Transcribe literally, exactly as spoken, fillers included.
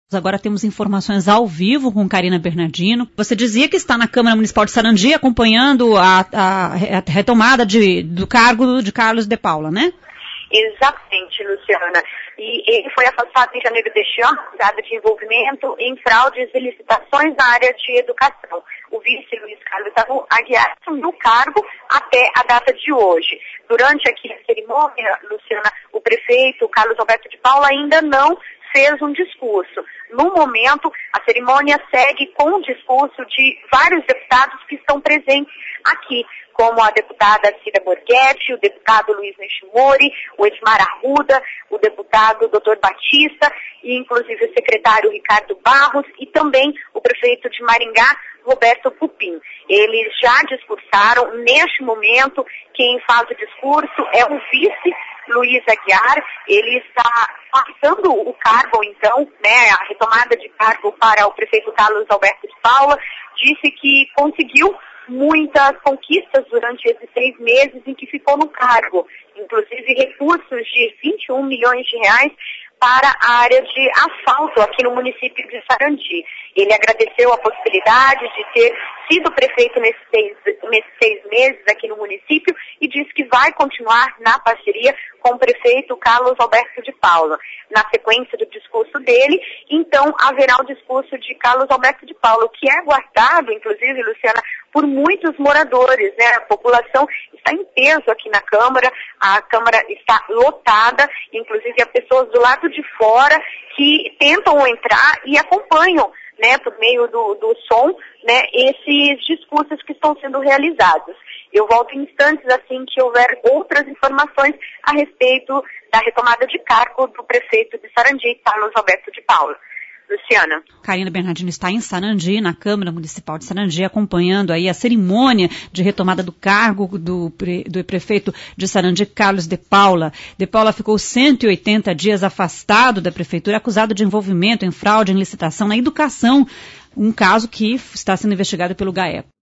Agora temos informações ao vivo com Karina Bernardino. Você dizia que está na Câmara Municipal de Sarandi acompanhando a, a, a retomada de, do cargo de Carlos de Paula, né? Exatamente, Luciana. E ele foi afastado em janeiro deste ano, acusado de envolvimento em fraudes e licitações na área de educação. O vice Luiz Carlos Aguiar assumiu o cargo até a data de hoje. Durante aqui a cerimônia, Luciana, o prefeito Carlos Alberto de Paula ainda não fez um discurso. No momento, a cerimônia segue com o discurso de vários deputados que estão presentes aqui, como a deputada Cida Borghetti, o deputado Luiz Nishimori, o Edmar Arruda, o deputado doutor Batista, e inclusive o secretário Ricardo Barros e também o prefeito de Maringá, Roberto Pupim. Eles já discursaram. Neste momento, quem faz o discurso é o vice Luiz Aguiar. Ele está passando o cargo, então, né, a retomada de cargo para o prefeito Carlos Alberto de Paula. Disse que conseguiu muitas conquistas durante esses seis meses em que ficou no cargo, inclusive recursos de vinte e um milhões de reais para a área de asfalto aqui no município de Sarandi. Ele agradeceu a possibilidade de ter sido prefeito nesses seis, nesses seis meses aqui no município e disse que vai continuar na parceria com o prefeito Carlos Alberto de Paula. Na sequência do discurso dele, então haverá o discurso de Carlos Alberto de Paula, o que é aguardado, inclusive, Luciana, por muitos moradores, né? A população está em peso aqui na Câmara, a Câmara está lotada, inclusive há pessoas do lado de fora que tentam entrar e acompanham, né, por meio do, do som, né, esses discursos que estão sendo realizados. Eu volto em instantes assim que houver outras informações a respeito da retomada de cargo do prefeito de Sarandi, Carlos Alberto de Paula. Luciana. Karina Bernardino está em Sarandi, na Câmara Municipal de Sarandi, acompanhando aí a cerimônia de retomada do cargo do, pre, do prefeito de Sarandi, Carlos de Paula. De Paula ficou cento e oitenta dias afastado da prefeitura, acusado de envolvimento em fraude em licitação na educação, um caso que está sendo investigado pelo GAECO.